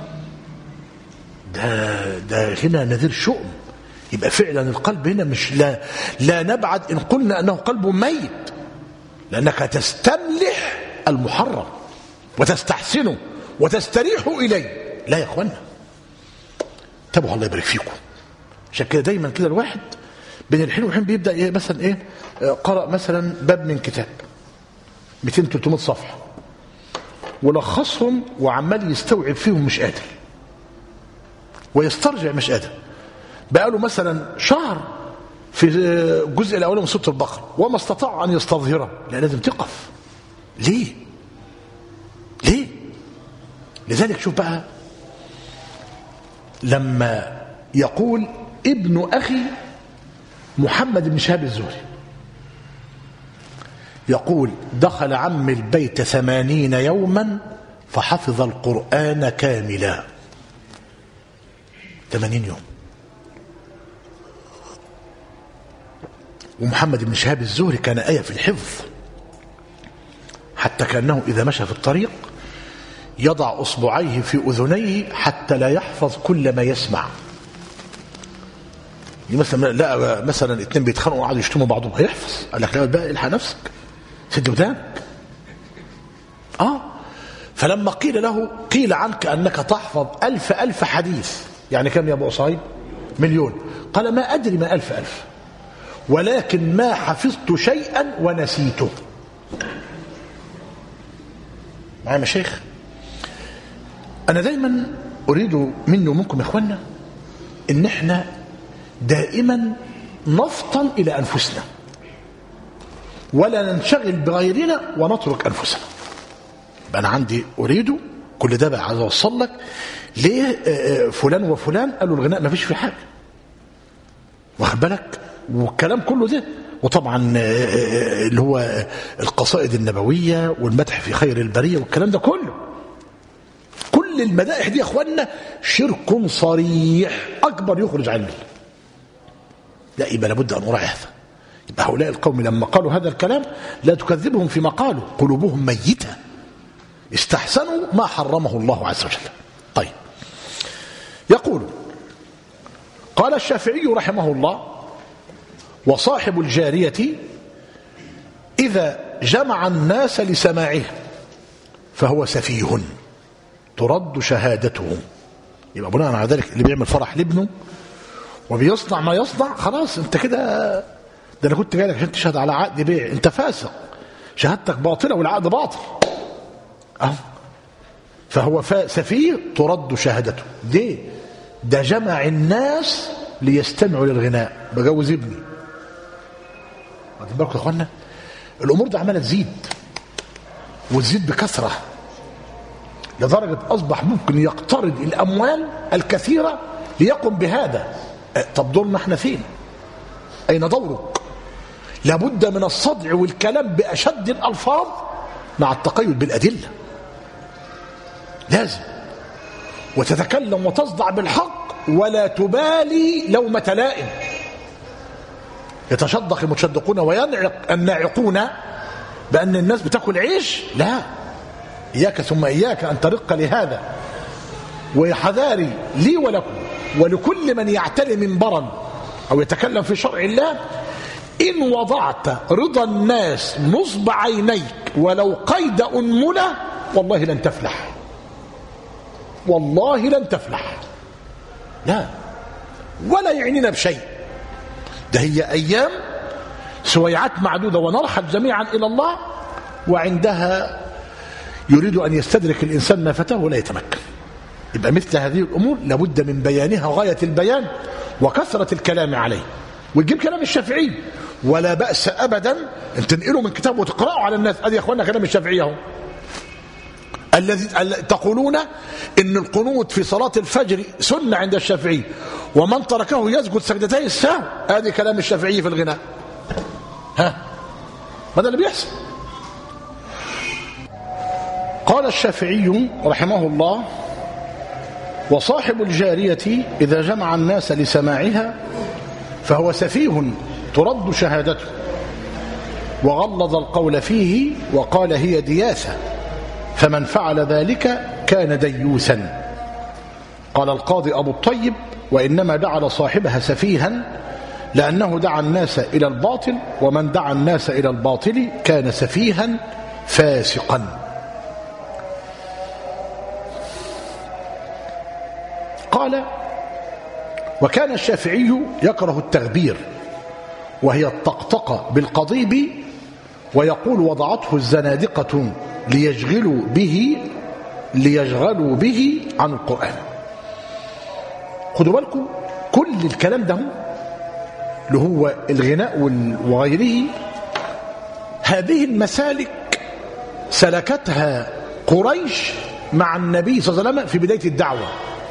ده ده هنا نذير شؤم. يبقى فعلا القلب هنا مش لا لا نبعد إن قلنا أنه قلب ميت، لأنك تستملح المحرم وتستحسنه وتستريح إليه. لا يا أخوانا، انتبهوا الله يبارك فيكم. عشان كده دايما كده الواحد بين الحين والحين بيبدأ إيه مثلا إيه قرأ مثلا باب من كتاب مئتين ثلاثمائة صفحة ولخصهم وعمال يستوعب فيهم مش قادر ويسترجع مش قادر. بقاله مثلا شهر في الجزء الأول من سورة البقرة وما استطاع أن يستظهره. لا، لازم تقف. ليه؟ ليه؟ لذلك شوف بقى لما يقول ابن أخي محمد بن شهاب الزهري يقول دخل عمي البيت ثمانين يوما فحفظ القرآن كاملا. ثمانين يوم. ومحمد بن شهاب الزهري كان آية في الحفظ، حتى كأنه إذا مشى في الطريق يضع أصبعيه في أذنيه حتى لا يحفظ كل ما يسمع. مثلا لا مثلا اثنين بيتخانقوا وقعدوا يشتموا بعضهم، هيحفظ؟ قال لك لا بقى الحق نفسك، سد ودانك. اه فلما قيل له قيل عنك أنك تحفظ ألف ألف حديث، يعني كم يا أبو أصايب؟ مليون. قال ما أدري ما ألف ألف، ولكن ما حفظت شيئا ونسيته. معايا مشايخ؟ أنا دايما أريد مني ومنكم يا إخوانا إن إحنا دائما نفطن إلى أنفسنا ولا ننشغل بغيرنا ونترك أنفسنا. أنا عندي أريد كل ده بقى عايز أوصل لك ليه فلان وفلان قالوا الغناء ما فيش في حاجة، واخد بالك؟ والكلام كله ده، وطبعا اللي هو القصائد النبوية والمدح في خير البرية والكلام ده كله، كل المدائح دي يا اخوانا شرك صريح اكبر يخرج عن المله. لا، يبقى لابد ان نراعي هذا. يبقى هؤلاء القوم لما قالوا هذا الكلام لا تكذبهم فيما قالوا، قلوبهم ميتة، استحسنوا ما حرمه الله عز وجل. طيب، يقول قال الشافعي رحمه الله وصاحب الجارية إذا جمع الناس لسماعه فهو سفيه ترد شهادته. يبقى بناء على ذلك اللي بيعمل فرح لابنه وبيصنع ما يصنع، خلاص انت كده، ده انا كنت جاي لك عشان تشهد على عقد بيع، انت فاسق، شهادتك باطله والعقد باطل. اهو فهو سفيه ترد شهادته. ليه؟ ده جمع الناس ليستمعوا للغناء، بجوز ابني. واخدين بالكم يا اخوانا؟ الامور دي عماله تزيد وتزيد بكثره لدرجه اصبح ممكن يقترض الاموال الكثيره ليقوم بهذا. طب دورنا احنا فين؟ اين دورك؟ لابد من الصدع والكلام باشد الالفاظ مع التقيد بالادله، لازم، وتتكلم وتصدع بالحق ولا تبالي لومة لائم. يتشدق المتشدقون وينعق الناعقون بأن الناس بتاكل عيش. لا، إياك ثم إياك أن ترق لهذا، وحذاري لي ولكم ولكل من يعتلي منبرا أو يتكلم في شرع الله: إن وضعت رضا الناس نصب عينيك ولو قيد أنملة والله لن تفلح، والله لن تفلح. لا، ولا يعنينا بشيء، ده هي أيام سويعات معدودة ونرحل جميعا إلى الله، وعندها يريد أن يستدرك الإنسان ما فاته ولا يتمكن. يبقى مثل هذه الأمور لابد من بيانها غاية البيان وكثرة الكلام عليه. وتجيب كلام الشافعي ولا بأس أبدا أن تنقله من كتاب وتقرأه على الناس. أدي يا أخوانا كلام الشافعي اهو، الذي تقولون إن القنوت في صلاة الفجر سنة عند الشافعي ومن تركه يسجد سجدتي السهو. هذه كلام الشافعي في الغناء. ها، ماذا اللي بيحصل؟ قال الشافعي رحمه الله: وصاحب الجارية إذا جمع الناس لسماعها فهو سفيه ترد شهادته، وغلظ القول فيه وقال هي دياثة، فمن فعل ذلك كان ديوثا. قال القاضي أبو الطيب: وإنما جعل صاحبها سفيها لأنه دعا الناس إلى الباطل، ومن دعا الناس إلى الباطل كان سفيها فاسقا. قال: وكان الشافعي يكره التغبير، وهي الطقطقة بالقضيب، ويقول: وضعته الزنادقة ليشغلوا به ليشغلوا به عن القرآن. خدوا بالكم، كل الكلام ده اللي هو الغناء وغيره، هذه المسالك سلكتها قريش مع النبي صلى الله عليه وسلم في بداية الدعوة،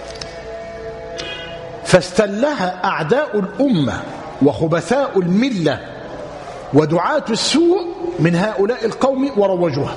فاستلها أعداء الأمة وخبثاء الملة ودعاة السوء من هؤلاء القوم وروجوها.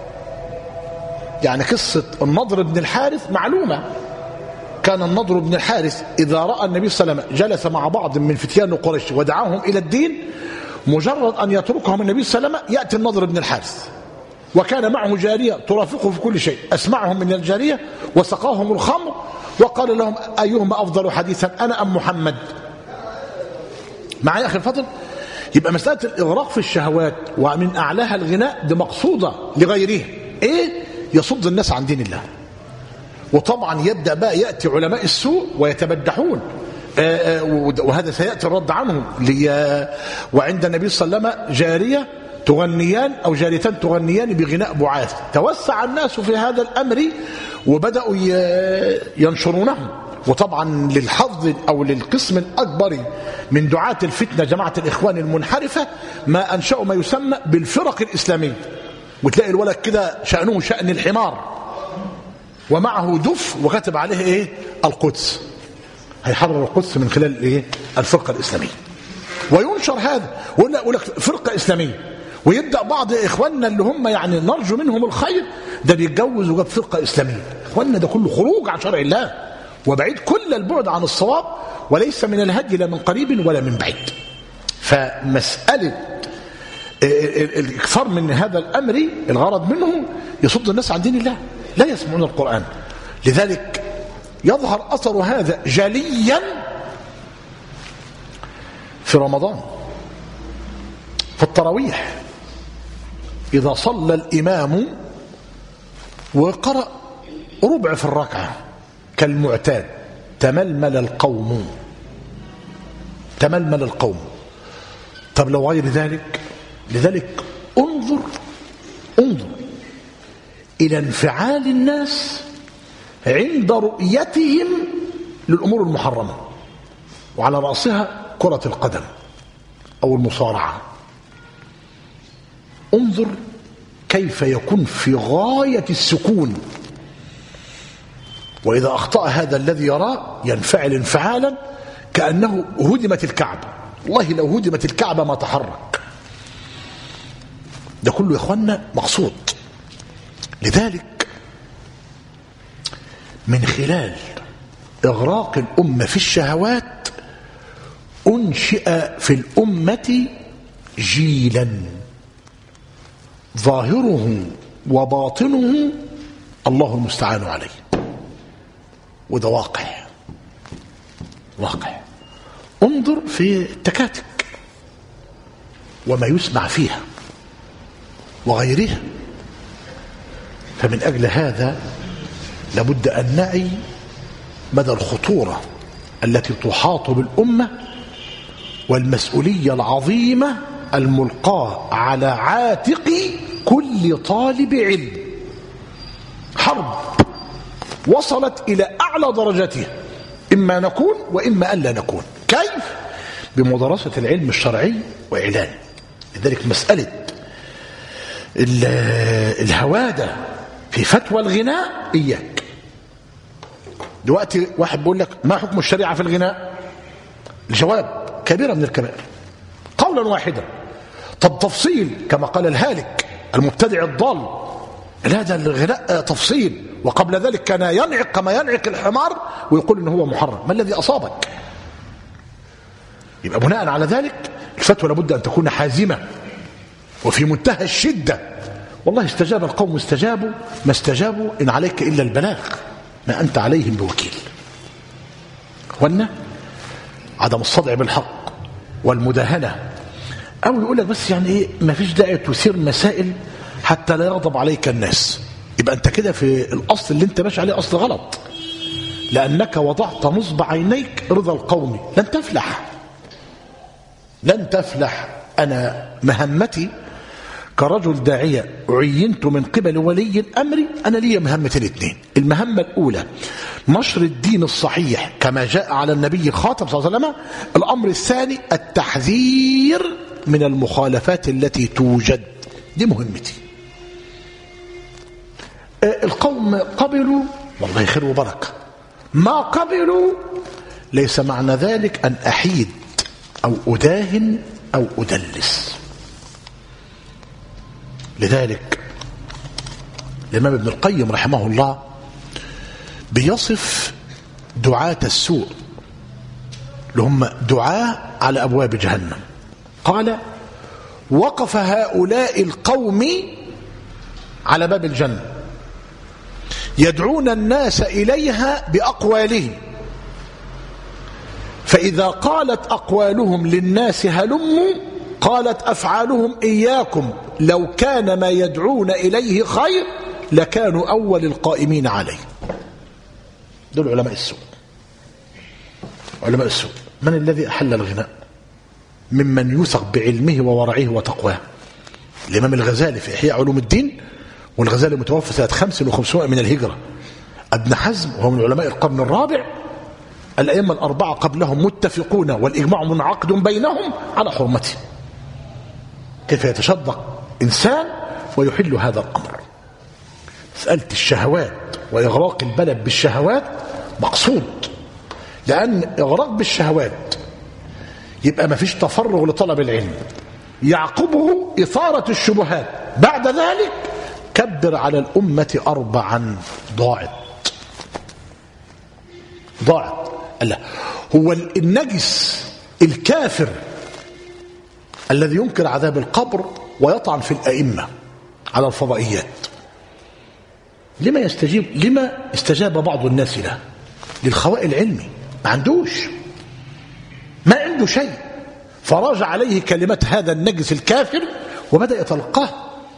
يعني قصة النضر بن الحارث معلومة. كان النضر بن الحارث إذا رأى النبي صلى الله عليه وسلم جلس مع بعض من فتيان قريش ودعاهم إلى الدين، مجرد أن يتركهم النبي صلى الله عليه وسلم يأتي النضر بن الحارث، وكان معه جارية ترافقه في كل شيء، أسمعهم من الجارية وسقاهم الخمر، وقال لهم: أيهما أفضل حديثا، أنا أم محمد؟ معي أخي الفضل؟ يبقى مسألة الإغراق في الشهوات ومن أعلاها الغناء دي مقصودة لغيره، إيه؟ يصد الناس عن دين الله. وطبعا يبدأ بقى يأتي علماء السوء ويتبدحون، آآ آآ وهذا سيأتي الرد عنهم. وعند النبي صلى الله عليه وسلم جارية تغنيان أو جاريتان تغنيان بغناء بعاث، توسع الناس في هذا الأمر وبدأوا ينشرونه. وطبعا للحظ أو للقسم الأكبر من دعاة الفتنة جماعة الإخوان المنحرفة ما أنشأوا ما يسمى بالفرق الإسلامية، وتلاقي الولد كده شأنه شأن الحمار ومعه دف وكتب عليه إيه؟ القدس، هيحرر القدس من خلال إيه؟ الفرقة الإسلامية. وينشر هذا ويقول لك فرقة إسلامية، ويبدأ بعض إخواننا اللي هم يعني نرجو منهم الخير ده بيتجوز وجاب فرقة إسلامية. إخواننا ده كله خروج عن شرع الله وبعيد كل البعد عن الصواب، وليس من الهدي لا من قريب ولا من بعيد. فمسألة الإكثار من هذا الأمر الغرض منه يصد الناس عن دين الله، لا يسمعون القرآن. لذلك يظهر أثر هذا جليا في رمضان، في التراويح إذا صلى الإمام وقرأ ربع في الركعة كالمعتاد تململ القوم، تململ القوم. طب لو غير ذلك، لذلك انظر انظر إلى انفعال الناس عند رؤيتهم للأمور المحرمة، وعلى رأسها كرة القدم أو المصارعة. انظر كيف يكون في غاية السكون، وإذا أخطأ هذا الذي يراه ينفعل انفعالا كأنه هدمت الكعبة. والله لو هدمت الكعبة ما تحرك. ده كله يا إخوانا مقصود. لذلك من خلال إغراق الأمة في الشهوات أنشئ في الأمة جيلا ظاهره وباطنه الله المستعان عليه. وده واقع واقع. انظر في التكاتك وما يسمع فيها وغيرها. فمن أجل هذا لابد أن نعي مدى الخطورة التي تحاط بالأمة والمسؤولية العظيمة الملقاة على عاتق كل طالب علم. حرب وصلت إلى أعلى درجاتها، إما نكون وإما ألا نكون. كيف؟ بمدرسة العلم الشرعي وإعلانه. لذلك مسألة الهوادة في فتوى الغناء إياك. دلوقتي واحد بيقول لك ما حكم الشريعة في الغناء؟ الجواب كبيرة من الكبائر قولا واحدا. طب تفصيل كما قال الهالك المبتدع الضال، لا ده الغناء تفصيل، وقبل ذلك كان ينعق كما ينعق الحمار ويقول إنه هو محرم. ما الذي أصابك؟ يبقى بناء على ذلك الفتوى لابد أن تكون حازمة وفي منتهى الشدة. والله استجاب القوم استجابوا، ما استجابوا إن عليك إلا البلاغ، ما أنت عليهم بوكيل. أخوانا، عدم الصدع بالحق والمداهنة، أو يقول لك بس يعني إيه ما فيش داعي تثير مسائل حتى لا يغضب عليك الناس، يبقى أنت كده في الأصل اللي أنت ماشي عليه أصل غلط، لأنك وضعت نصب عينيك رضا القوم. لن تفلح، لن تفلح. أنا مهمتي كرجل داعية عينت من قبل ولي أمري، أنا لي مهمتين اثنين. المهمة الأولى نشر الدين الصحيح كما جاء على النبي الخاتم صلى الله عليه وسلم. الأمر الثاني التحذير من المخالفات التي توجد. دي مهمتي. القوم قبلوا والله خير وبركة، ما قبلوا ليس معنى ذلك أن أحيد أو أداهن أو أدلس. لذلك الإمام ابن القيم رحمه الله بيصف دعاة السوء اللي هم دعاة على أبواب جهنم. قال: وقف هؤلاء القوم على باب الجنة يدعون الناس إليها بأقوالهم، فإذا قالت أقوالهم للناس هلموا، قالت أفعالهم إياكم، لو كان ما يدعون إليه خير لكانوا أول القائمين عليه. دول علماء السوء. علماء السوء. من الذي أحل الغناء؟ ممن يوثق بعلمه وورعه وتقواه. الإمام الغزالي في إحياء علوم الدين، والغزالي متوفى سنة خمس وخمسمائة من الهجرة. ابن حزم وهو من علماء القرن الرابع. الأئمة الأربعة قبلهم متفقون والإجماع منعقد بينهم على حرمته. كيف يتشدق إنسان ويحل هذا الأمر؟ مسألة الشهوات وإغراق البلد بالشهوات مقصود، لأن إغراق بالشهوات يبقى ما فيش تفرغ لطلب العلم، يعقبه إثارة الشبهات، بعد ذلك كبر على الأمة أربعا. ضاعت ضاعت الله. هو النجس الكافر الذي ينكر عذاب القبر ويطعن في الأئمة على الفضائيات، لما يستجيب؟ لما استجاب بعض الناس له؟ للخواء العلمي. ما عندوش، ما عنده شيء، فراج عليه كلمة هذا النجس الكافر وبدأ يتلقاه.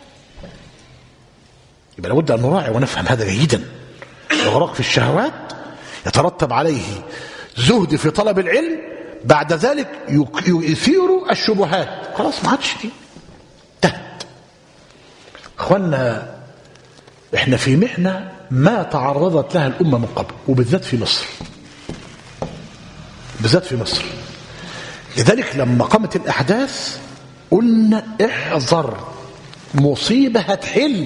يبقى لابد أن نراعي ونفهم هذا جيدا. الإغراق في الشهوات يترتب عليه زهد في طلب العلم، بعد ذلك يثير الشبهات، خلاص ما عادش دي، انتهت. اخوانا، احنا في محنة ما تعرضت لها الأمة من قبل، وبالذات في مصر، بالذات في مصر. لذلك لما قامت الأحداث قلنا احذر، مصيبة هتحل.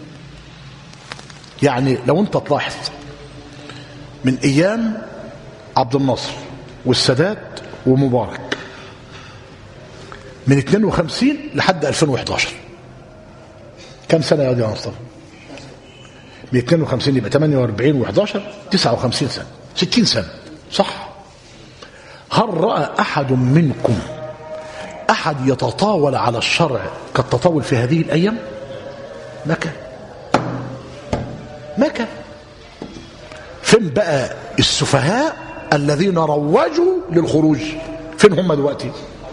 يعني لو انت تلاحظ من ايام عبد الناصر والسادات ومبارك من اثنين وخمسين لحد ألفين وإحدى عشر، كم سنة يا مصطفى؟ من اثنين وخمسين يبقى ثمانية وأربعين وإحدى عشر، تسعة وخمسين سنة، ستين سنة، صح؟ هل رأى أحد منكم أحد يتطاول على الشرع كالتطاول في هذه الأيام؟ ما كان ما كان. فين بقى السفهاء الذين روجوا للخروج؟ فين هم دلوقتي؟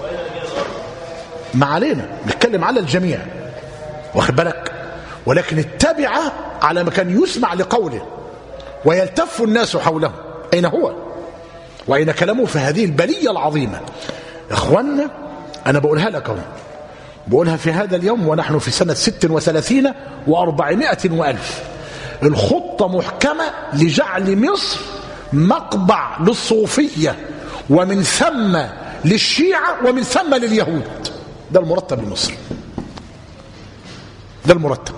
ما علينا نتكلم على الجميع، واخد بالك؟ ولكن اتبع على ما كان يسمع لقوله ويلتف الناس حوله. أين هو وأين كلامه في هذه البلية العظيمة؟ إخواننا أنا بقولها لك اهو، بقولها في هذا اليوم ونحن في سنة ست وثلاثين وأربعمائة وألف. الخطة محكمة لجعل مصر مقبع للصوفية، ومن ثم للشيعة، ومن ثم لليهود. ده المرتب لمصر، ده المرتب.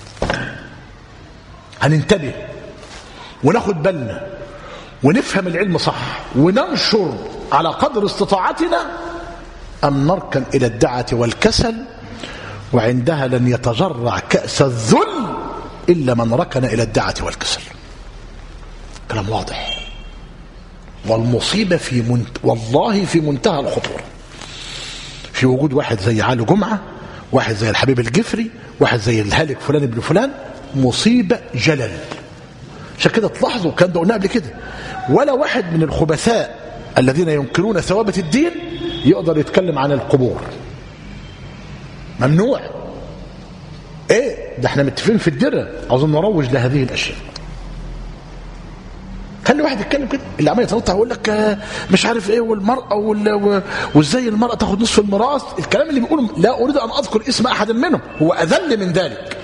هننتبه وناخد بالنا ونفهم العلم صح وننشر على قدر استطاعتنا، أم نركن إلى الدعة والكسل، وعندها لن يتجرع كأس الذل إلا من ركن إلى الدعة والكسل. كلام واضح. والمصيبة في منت... والله في منتهى الخطورة في وجود واحد زي علي جمعة، واحد زي الحبيب الجفري، واحد زي الهالك فلان ابن فلان. مصيبة جلل. عشان كده تلاحظوا كان ده قلنا قبل كده، ولا واحد من الخبثاء الذين ينكرون ثوابت الدين يقدر يتكلم عن القبور. ممنوع. ايه ده؟ احنا متفقين في الدرة عاوزين نروج لهذه الاشياء. خلي واحد يتكلم كده، اللي عمال يتنطع ويقول لك مش عارف ايه والمرأة وازاي المرأة تاخد نصف الميراث. الكلام اللي بيقوله لا اريد ان اذكر اسم احد منهم، هو اذل من ذلك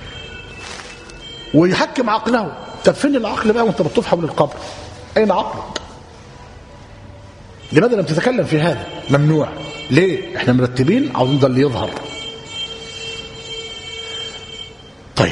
ويحكم عقله. طب فين العقل بقى وانت بتطوف حول القبر؟ اين عقلك؟ لماذا لم تتكلم في هذا؟ ممنوع. ليه؟ احنا مرتبين عاوزين ده اللي يظهر. طيب،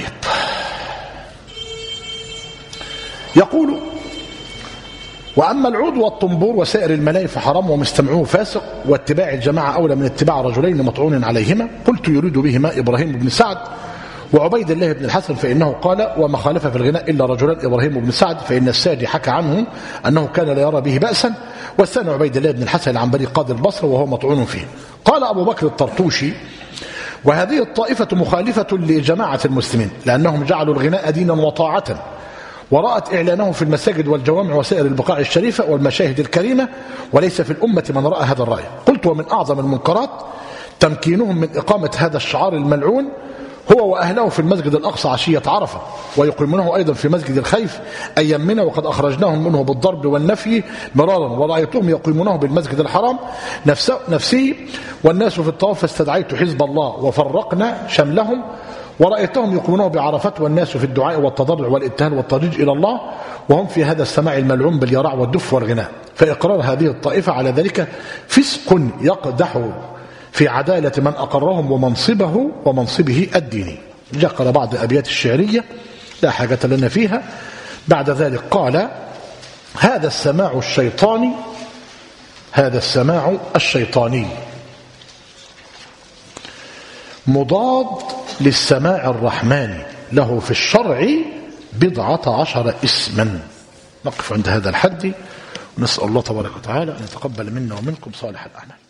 يقول وأما العود والطنبور وسائر الملاهي فحرام ومستمعوه فاسق، واتباع الجماعة أولى من اتباع رجلين مطعون عليهما. قلت يريد بهما إبراهيم بن سعد وعبيد الله بن الحسن، فإنه قال وما خالف في الغناء إلا رجلان إبراهيم بن سعد، فإن الساجي حكى عنه أنه كان لا يرى به بأسا، والثاني عبيد الله بن الحسن العنبري قاضي البصرة وهو مطعون فيه. قال أبو بكر الطرطوشي وهذه الطائفة مخالفة لجماعة المسلمين، لأنهم جعلوا الغناء دينا وطاعة، ورأت إعلانه في المساجد والجوامع وسائر البقاع الشريفة والمشاهد الكريمة، وليس في الأمة من رأى هذا الرأي. قلت ومن أعظم المنكرات تمكينهم من إقامة هذا الشعار الملعون هو وأهله في المسجد الأقصى عشية عرفة، ويقيمونه أيضا في مسجد الخيف أيام منى، وقد أخرجناهم منه بالضرب والنفي مرارا، ورأيتهم يقيمونه بالمسجد الحرام نفسه, نفسه والناس في الطواف، فاستدعيت حزب الله وفرقنا شملهم، ورأيتهم يقيمونه بعرفات والناس في الدعاء والتضرع والابتهال والتضجيع إلى الله، وهم في هذا السماع الملعون باليراع والدف والغناء. فإقرار هذه الطائفة على ذلك فسق يقدح في عدالة من أقرهم ومنصبه ومنصبه الديني. ذكر بعض أبيات الشعرية لا حاجة لنا فيها. بعد ذلك قال هذا السماع الشيطاني، هذا السماع الشيطاني مضاد للسماع الرحماني، له في الشرع بضعة عشر اسما. نقف عند هذا الحد ونسأل الله تبارك وتعالى أن يتقبل منا ومنكم صالح الأعمال.